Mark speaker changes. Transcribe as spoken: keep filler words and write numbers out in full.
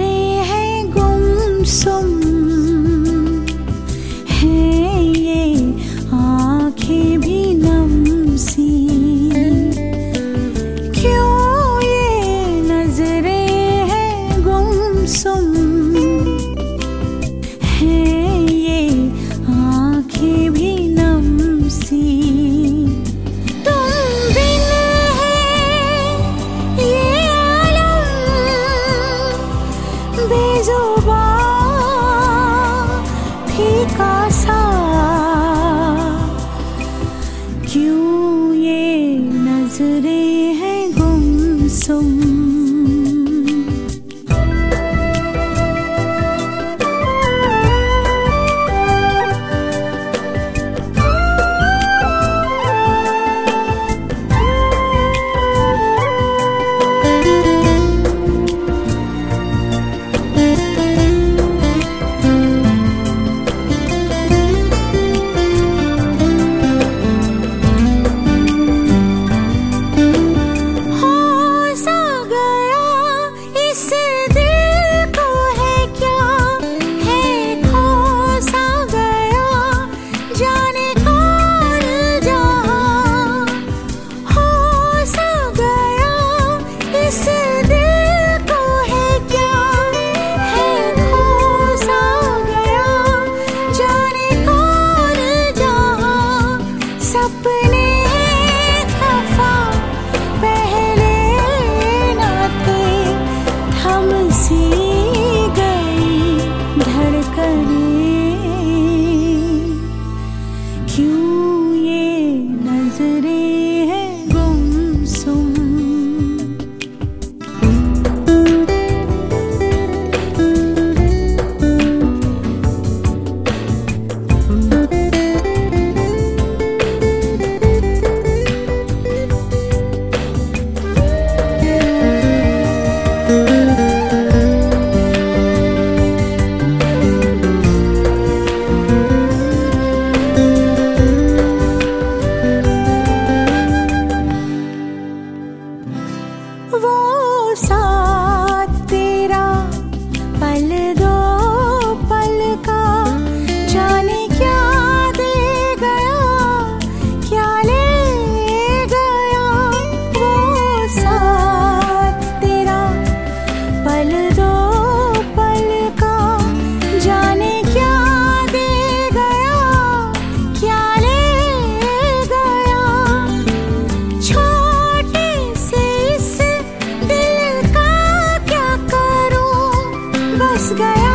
Speaker 1: हैं गुमसुम हैं ये आँखें भी नम सी, क्यों ये नजरें हैं गुमसुम हैं ये आँखें भी नम सी। बेजुबां फीका सा, क्यों ये नजरें हैं गुमसुम। क्यों ये नजरें हैं गुमसुम। वो साथ तेरा पल दो पल का, जाने क्या दे गया क्या ले गया। वो साथ तेरा पल दो पल का, जाने क्या दे गया क्या ले गया। छोटे से इस दिल का क्या करूं, बस गया